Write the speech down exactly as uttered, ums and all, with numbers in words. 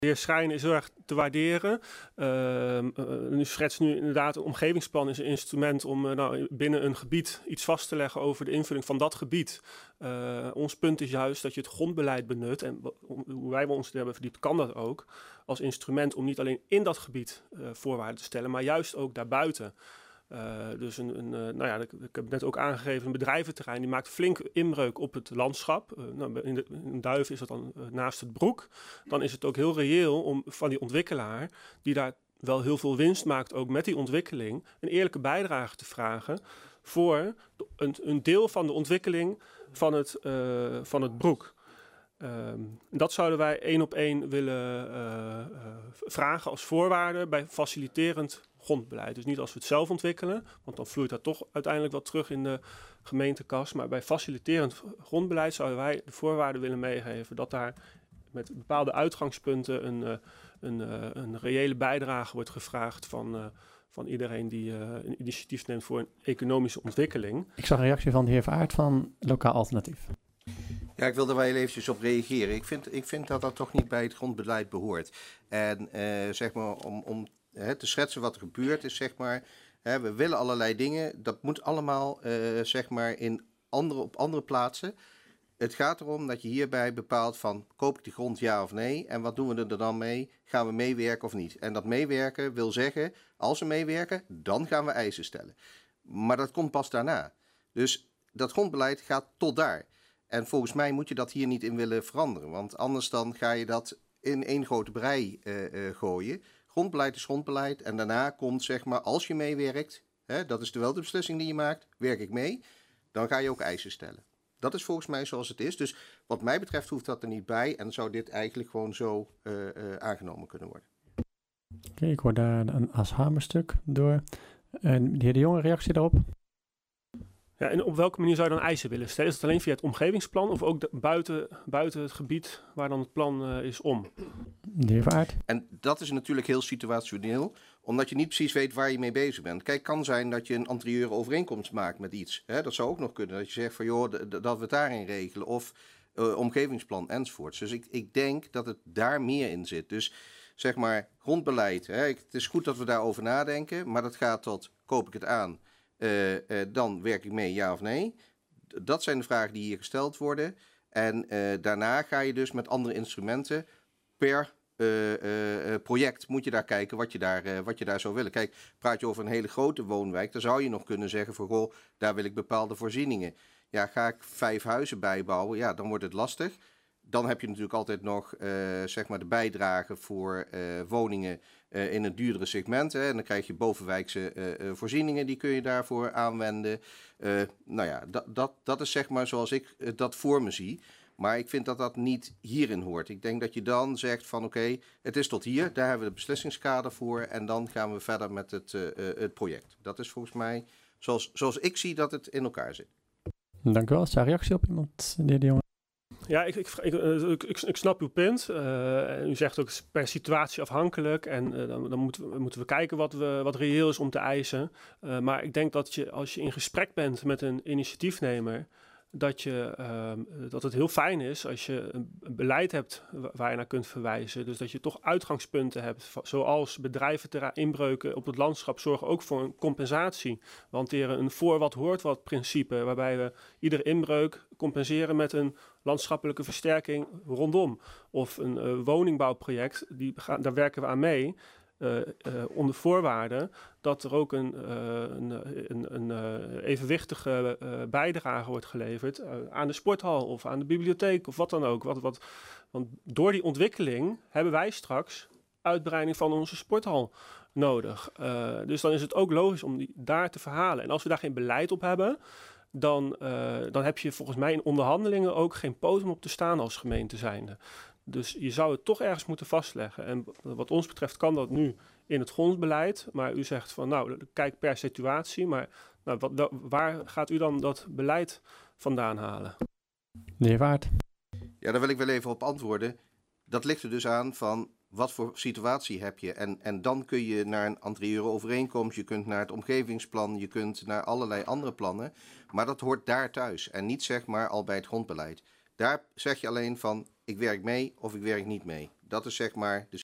De heer Schrijnen is heel erg te waarderen. Uh, uh, u schetst nu inderdaad een omgevingsplan is een instrument om uh, nou, binnen een gebied iets vast te leggen over de invulling van dat gebied. Uh, ons punt is juist dat je het grondbeleid benut en hoe wij ons hebben verdiept kan dat ook als instrument om niet alleen in dat gebied uh, voorwaarden te stellen, maar juist ook daarbuiten. Uh, dus een, een uh, nou ja, ik, ik heb net ook aangegeven, een bedrijventerrein die maakt flink inbreuk op het landschap. Uh, nou, in, de, in Duif is dat dan uh, naast het Broek. Dan is het ook heel reëel om van die ontwikkelaar, die daar wel heel veel winst maakt, ook met die ontwikkeling, een eerlijke bijdrage te vragen voor een, een deel van de ontwikkeling van het, uh, van het Broek. Um, dat zouden wij één op één willen uh, uh, vragen als voorwaarde bij faciliterend grondbeleid. Dus niet als we het zelf ontwikkelen, want dan vloeit dat toch uiteindelijk wat terug in de gemeentekas. Maar bij faciliterend grondbeleid zouden wij de voorwaarden willen meegeven dat daar met bepaalde uitgangspunten een, uh, een, uh, een reële bijdrage wordt gevraagd van, uh, van iedereen die uh, een initiatief neemt voor een economische ontwikkeling. Ik zag een reactie van de heer Vaart van Lokaal Alternatief. Ja, ik wil er wel heel eventjes op reageren. Ik vind, ik vind dat dat toch niet bij het grondbeleid behoort. En uh, zeg maar, om, om hè, te schetsen wat er gebeurt, is zeg maar, hè, we willen allerlei dingen. Dat moet allemaal, uh, zeg maar, in andere, op andere plaatsen. Het gaat erom dat je hierbij bepaalt van, koop ik de grond ja of nee? En wat doen we er dan mee? Gaan we meewerken of niet? En dat meewerken wil zeggen, als we meewerken, dan gaan we eisen stellen. Maar dat komt pas daarna. Dus dat grondbeleid gaat tot daar. En volgens mij moet je dat hier niet in willen veranderen. Want anders dan ga je dat in één grote brei uh, uh, gooien. Grondbeleid is grondbeleid. En daarna komt, zeg maar, als je meewerkt, hè, dat is wel de beslissing die je maakt, werk ik mee, dan ga je ook eisen stellen. Dat is volgens mij zoals het is. Dus wat mij betreft hoeft dat er niet bij. En zou dit eigenlijk gewoon zo uh, uh, aangenomen kunnen worden. Oké, okay, ik hoor daar een ashamerstuk door. En de heer De Jong, een reactie daarop? Ja, en op welke manier zou je dan eisen willen stellen? Is het alleen via het omgevingsplan of ook de, buiten, buiten het gebied waar dan het plan uh, is om? De heer Vaart. En dat is natuurlijk heel situationeel, omdat je niet precies weet waar je mee bezig bent. Kijk, het kan zijn dat je een anterieure overeenkomst maakt met iets. Hè? Dat zou ook nog kunnen, dat je zegt van joh, d- d- dat we het daarin regelen. Of uh, omgevingsplan enzovoorts. Dus ik, ik denk dat het daar meer in zit. Dus zeg maar grondbeleid. Hè? Het is goed dat we daarover nadenken, maar dat gaat tot koop ik het aan. Uh, uh, dan werk ik mee, ja of nee? D- dat zijn de vragen die hier gesteld worden. En uh, daarna ga je dus met andere instrumenten per uh, uh, project moet je daar kijken wat je daar, uh, wat je daar zou willen. Kijk, praat je over een hele grote woonwijk, dan zou je nog kunnen zeggen van goh, daar wil ik bepaalde voorzieningen. Ja, ga ik vijf huizen bijbouwen, ja, dan wordt het lastig. Dan heb je natuurlijk altijd nog uh, zeg maar de bijdrage voor uh, woningen uh, in het duurdere segment. Hè. En dan krijg je bovenwijkse uh, uh, voorzieningen, die kun je daarvoor aanwenden. Uh, nou ja, dat, dat, dat is zeg maar zoals ik uh, dat voor me zie. Maar ik vind dat dat niet hierin hoort. Ik denk dat je dan zegt van oké, okay, het is tot hier. Daar hebben we het beslissingskader voor. En dan gaan we verder met het, uh, uh, het project. Dat is volgens mij zoals, zoals ik zie dat het in elkaar zit. Dank u wel. Is daar reactie op iemand, de heer De Jong? Ja, ik, ik, ik, ik, ik snap uw punt. Uh, u zegt ook per situatie afhankelijk. En uh, dan, dan moeten, we, moeten we kijken wat, we, wat reëel is om te eisen. Uh, maar ik denk dat je als je in gesprek bent met een initiatiefnemer, dat, je, uh, dat het heel fijn is als je een beleid hebt waar je naar kunt verwijzen. Dus dat je toch uitgangspunten hebt, zoals bedrijven, inbreuken op het landschap zorgen ook voor een compensatie. We hanteren een voor wat hoort wat principe, waarbij we iedere inbreuk compenseren met een landschappelijke versterking rondom. Of een uh, woningbouwproject, die gaan, daar werken we aan mee. Uh, uh, onder voorwaarde dat er ook een, uh, een, een, een uh, evenwichtige uh, bijdrage wordt geleverd uh, aan de sporthal of aan de bibliotheek of wat dan ook. Wat, wat, want door die ontwikkeling hebben wij straks uitbreiding van onze sporthal nodig. Uh, dus dan is het ook logisch om die daar te verhalen. En als we daar geen beleid op hebben, dan, uh, dan heb je volgens mij in onderhandelingen ook geen podium op te staan als gemeente zijnde. Dus je zou het toch ergens moeten vastleggen. En wat ons betreft kan dat nu in het grondbeleid. Maar u zegt van nou, kijk per situatie. Maar nou, wat, waar gaat u dan dat beleid vandaan halen? De heer Waard. Ja, daar wil ik wel even op antwoorden. Dat ligt er dus aan van wat voor situatie heb je. En, en dan kun je naar een anterieure overeenkomst. Je kunt naar het omgevingsplan. Je kunt naar allerlei andere plannen. Maar dat hoort daar thuis. En niet zeg maar al bij het grondbeleid. Daar zeg je alleen van ik werk mee of ik werk niet mee. Dat is zeg maar de